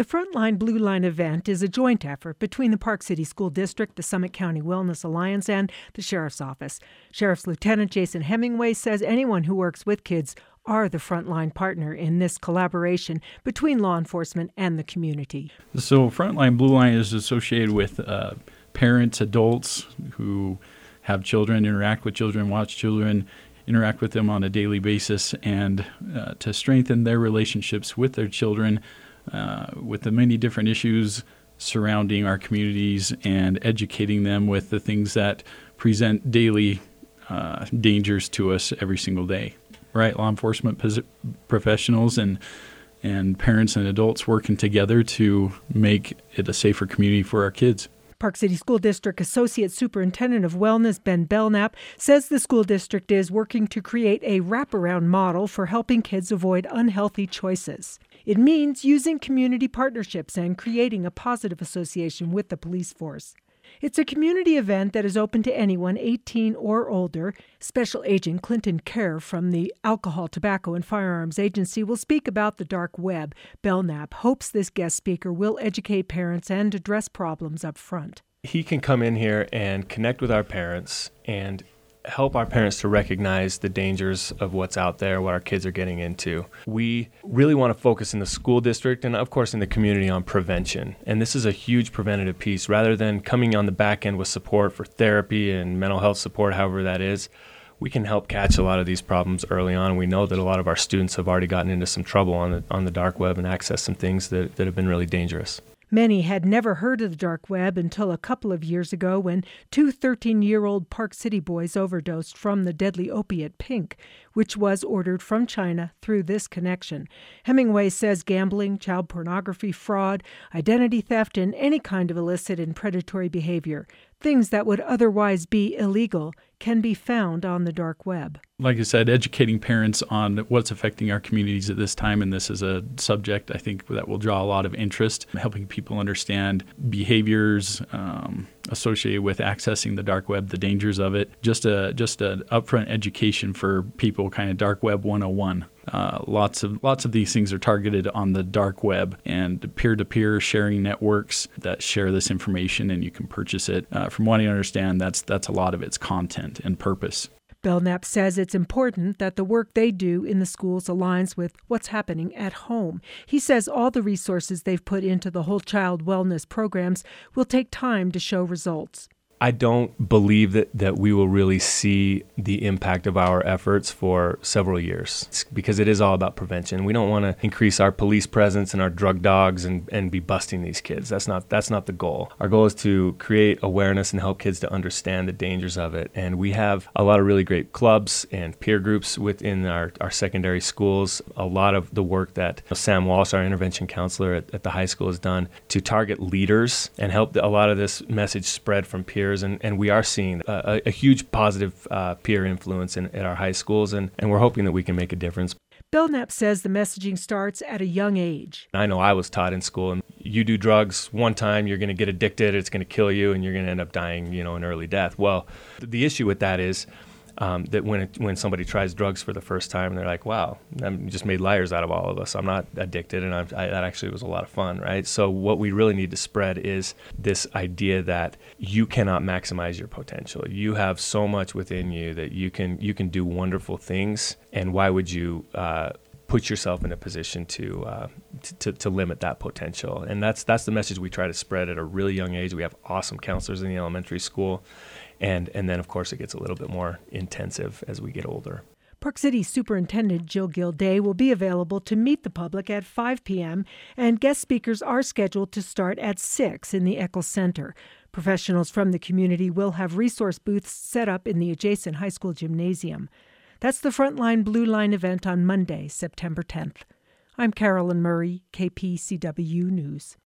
The Frontline Blue Line event is a joint effort between the Park City School District, the Summit County Wellness Alliance, and the Sheriff's Office. Sheriff's Lieutenant Jason Hemingway says anyone who works with kids are the frontline partner in this collaboration between law enforcement and the community. So Frontline Blue Line is associated with parents, adults who have children, interact with children, watch children, interact with them on a daily basis, and to strengthen their relationships with their children, with the many different issues surrounding our communities, and educating them with the things that present daily dangers to us every single day. Right, law enforcement professionals and parents and adults working together to make it a safer community for our kids. Park City School District Associate Superintendent of Wellness Ben Belknap says the school district is working to create a wraparound model for helping kids avoid unhealthy choices. It means using community partnerships and creating a positive association with the police force. It's a community event that is open to anyone 18 or older. Special Agent Clinton Kerr from the Alcohol, Tobacco, and Firearms Agency will speak about the dark web. Belknap hopes this guest speaker will educate parents and address problems up front. He can come in here and connect with our parents and help our parents to recognize the dangers of what's out there, what our kids are getting into. We really want to focus in the school district and, of course, in the community on prevention. And this is a huge preventative piece. Rather than coming on the back end with support for therapy and mental health support, however that is, we can help catch a lot of these problems early on. We know that a lot of our students have already gotten into some trouble on the dark web and accessed some things that have been really dangerous. Many had never heard of the dark web until a couple of years ago when two 13-year-old Park City boys overdosed from the deadly opiate pink, which was ordered from China through this connection. Hemingway says gambling, child pornography, fraud, identity theft, and any kind of illicit and predatory behavior, things that would otherwise be illegal, can be found on the dark web. Like I said, educating parents on what's affecting our communities at this time, and this is a subject I think that will draw a lot of interest, helping people understand behaviors associated with accessing the dark web, the dangers of it, just an upfront education for people, kind of dark web 101. Lots of these things are targeted on the dark web, and peer-to-peer sharing networks that share this information, and you can purchase it. From what I understand, that's a lot of its content and purpose. Belknap says it's important that the work they do in the schools aligns with what's happening at home. He says all the resources they've put into the whole child wellness programs will take time to show results. I don't believe that we will really see the impact of our efforts for several years. It's because it is all about prevention. We don't want to increase our police presence and our drug dogs and be busting these kids. That's not the goal. Our goal is to create awareness and help kids to understand the dangers of it. And we have a lot of really great clubs and peer groups within our secondary schools. A lot of the work that Sam Walsh, our intervention counselor at the high school, has done to target leaders and help a lot of this message spread from peers. And we are seeing a huge positive peer influence at our high schools, and we're hoping that we can make a difference. Belknap says the messaging starts at a young age. I know I was taught in school, and you do drugs one time, you're going to get addicted, it's going to kill you, and you're going to end up dying, an early death. Well, the issue with that is that when somebody tries drugs for the first time, they're like, wow, I just made liars out of all of us. I'm not addicted, and that actually was a lot of fun, right? So what we really need to spread is this idea that you cannot maximize your potential. You have so much within you that you can do wonderful things, and why would you put yourself in a position to limit that potential? And that's the message we try to spread at a really young age. We have awesome counselors in the elementary school. And then, of course, it gets a little bit more intensive as we get older. Park City Superintendent Jill Gilday will be available to meet the public at 5 p.m., and guest speakers are scheduled to start at 6 in the Eccles Center. Professionals from the community will have resource booths set up in the adjacent high school gymnasium. That's the Frontline Blue Line event on Monday, September 10th. I'm Carolyn Murray, KPCW News.